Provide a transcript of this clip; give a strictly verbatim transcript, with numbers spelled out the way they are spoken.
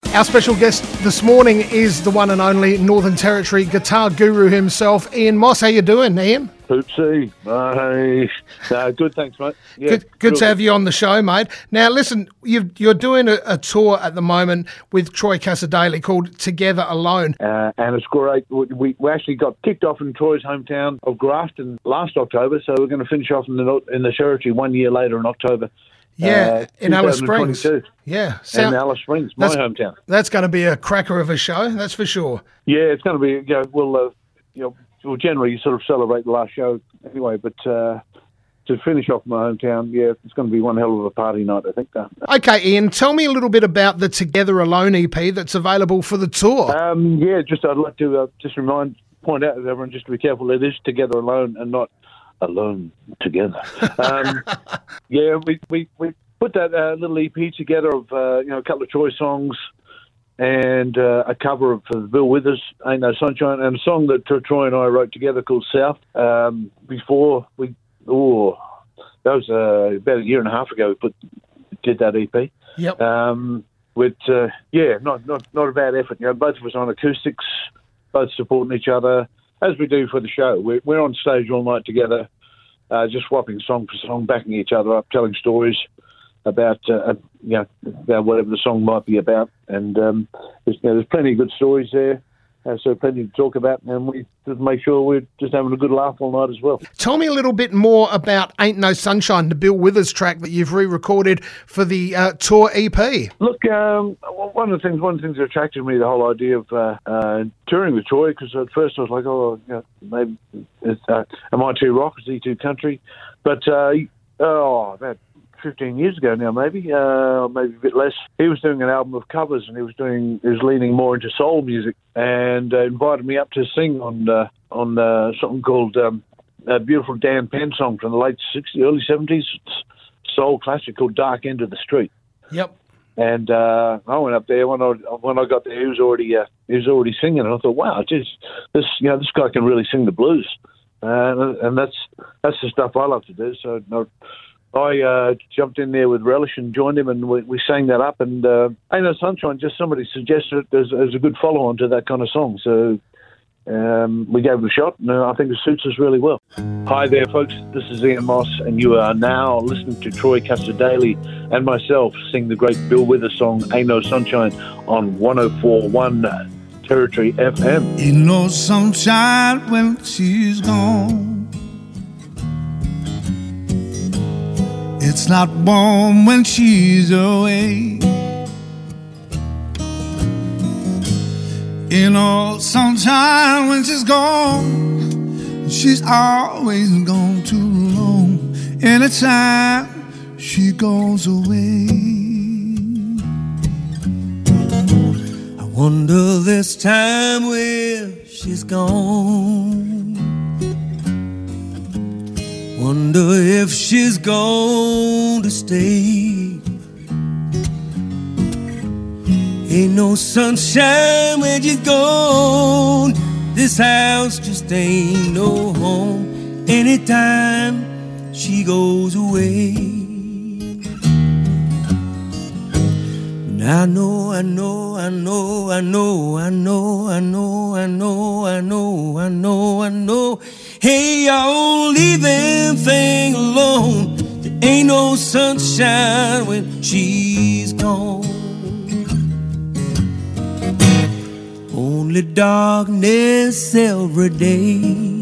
Our special guest this morning is the one and only Northern Territory guitar guru himself, Ian Moss. How you doing, Ian? Oopsie. Uh, uh, good, thanks, mate. Yeah, good good to have you on the show, mate. Now, listen, you've, you're doing a, a tour at the moment with Troy Cassar-Daley called Together Alone. Uh, and it's great. We, we actually got kicked off in Troy's hometown of Grafton last October, so we're going to finish off in the, in the Territory one year later in October. Yeah, uh, in Alice Springs. Yeah. Sound, in Alice Springs, my hometown. That's going to be a cracker of a show, that's for sure. Yeah, it's going to be, you know, we'll, uh, you know, well, generally you sort of celebrate the last show anyway, but uh, to finish off my hometown, yeah, it's going to be one hell of a party night, I think. Uh, okay, Ian, tell me a little bit about the Together Alone E P that's available for the tour. Um, yeah, just I'd like to uh, just remind, point out to everyone just to be careful, it is Together Alone and not Alone Together. Um, yeah, we, we, we put that uh, little E P together of, uh, you know, a couple of Troy songs, and uh, a cover of uh, Bill Withers, Ain't No Sunshine, and a song that Troy and I wrote together called South. Um, before we, oh, that was uh, about a year and a half ago we put, did that E P. Yep. Um, with, uh, yeah, not, not not a bad effort. You know, both of us on acoustics, both supporting each other, as we do for the show. We're, we're on stage all night together, uh, just swapping song for song, backing each other up, telling stories about uh, you know about whatever the song might be about, and um, there's, you know, there's plenty of good stories there, uh, so plenty to talk about, and we just make sure we're just having a good laugh all night as well. Tell me a little bit more about Ain't No Sunshine, the Bill Withers track that you've re-recorded for the uh, tour E P. Look, um, one of the things one of the things that attracted me, the whole idea of uh, uh, touring with Troy, because at first I was like, oh, you know, maybe it's uh, am I too rock, is he too country? But uh, oh, that. fifteen years ago now, maybe, uh, maybe a bit less. He was doing an album of covers, and he was doing, he was leaning more into soul music, and uh, invited me up to sing on uh, on uh, something called um, a beautiful Dan Penn song from the late sixties, early seventies, soul classic called "Dark End of the Street." Yep. And uh, I went up there when I when I got there. He was already uh, he was already singing, and I thought, wow, geez, this you know this guy can really sing the blues, uh, and that's that's the stuff I love to do. So. No, I uh, jumped in there with relish and joined him, and we, we sang that up. And uh, Ain't No Sunshine, just somebody suggested it as, as a good follow-on to that kind of song. So um, we gave it a shot, and uh, I think it suits us really well. Hi there, folks. This is Ian Moss, and you are now listening to Troy Cassar-Daley and myself sing the great Bill Withers song, Ain't No Sunshine, on one oh four point one Territory F M. Ain't no sunshine when she's gone. It's not warm when she's away. Ain't no sunshine when she's gone. She's always gone too long. Anytime she goes away, I wonder this time where she's gone. Wonder if she's going to stay. Ain't no sunshine when she's gone. This house just ain't no home anytime she goes away. And I know, I know, I know, I know, I know, I know, I know, I know, I know, I know. Hey, y'all, leave them thing alone. There ain't no sunshine when she's gone. Only darkness every day.